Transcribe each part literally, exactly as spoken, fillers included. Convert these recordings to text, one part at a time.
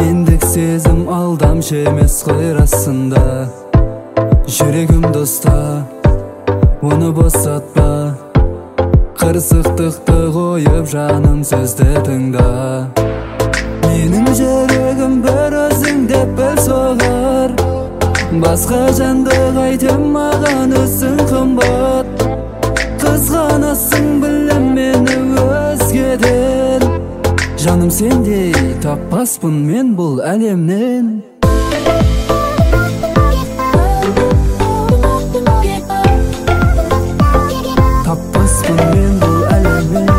Мендік сезім алдамшы емес қой расында. Жүрегім доста, оны босатпа. Қырсықтықты қойып жаным сөзді тыңда. Менің жүрегім бір өзің деп бір соғар. Басқа жанды қайтем маған өзің қымбат. Қызғанасың білем мені өзгеден. Жаным сендей таппаспын мен бұл әлемнен. Таппаспын мен бұл әлемнен.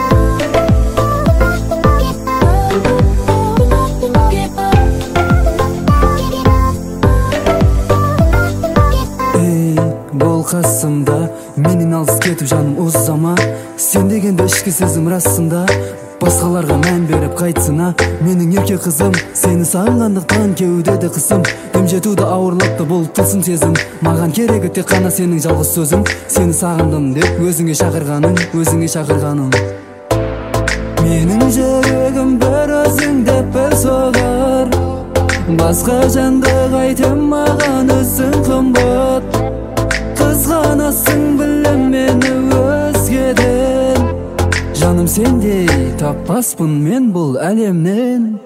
Ей, бол қасымда, менен алыс кетіп жаным ұзама. Сен дегенде ішкі сезім расында. Басқаларға мән беріп қайтсына. Менің ерке қызым, сені сағынғандықтан кеудеде қысым. Дем жетуді ауырлықты бұл тылсым сезім. Маған керегі тек қана сенің жалғыз сөзің. Сені сағындым деп өзіңе шақырғаның, өзіңе шақырғаның. Менің жүрегім бір өзің деп бір соғар. Басқа жанды қайтем маған өзің қымбат. Қызғанасың білем мені өзгеден. Жаным сендей таппаспын мен бұл әлемнен.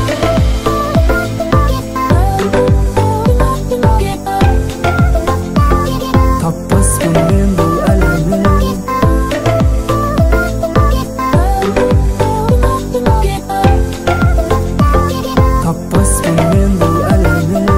Таппаспын мен бұл әлемнен. Таппаспын мен бұл әлемнен.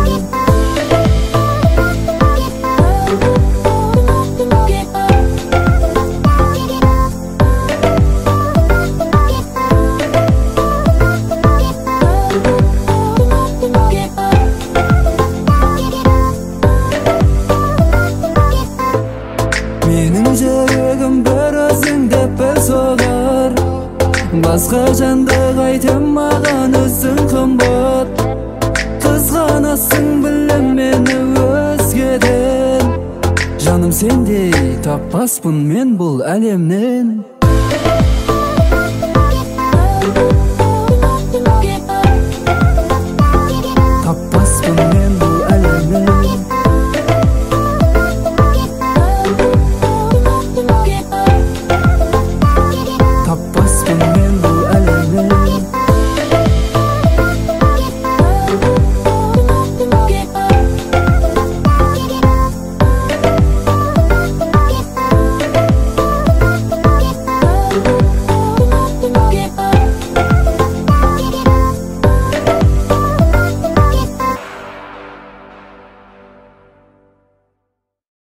Менің жүрегім бір өзің деп бір соғар. Басқа жанды қайтем маған өзің қымбат. Қызғанасың білем мені өзгеден. Жаным сендей таппаспын мен бұл әлемнен.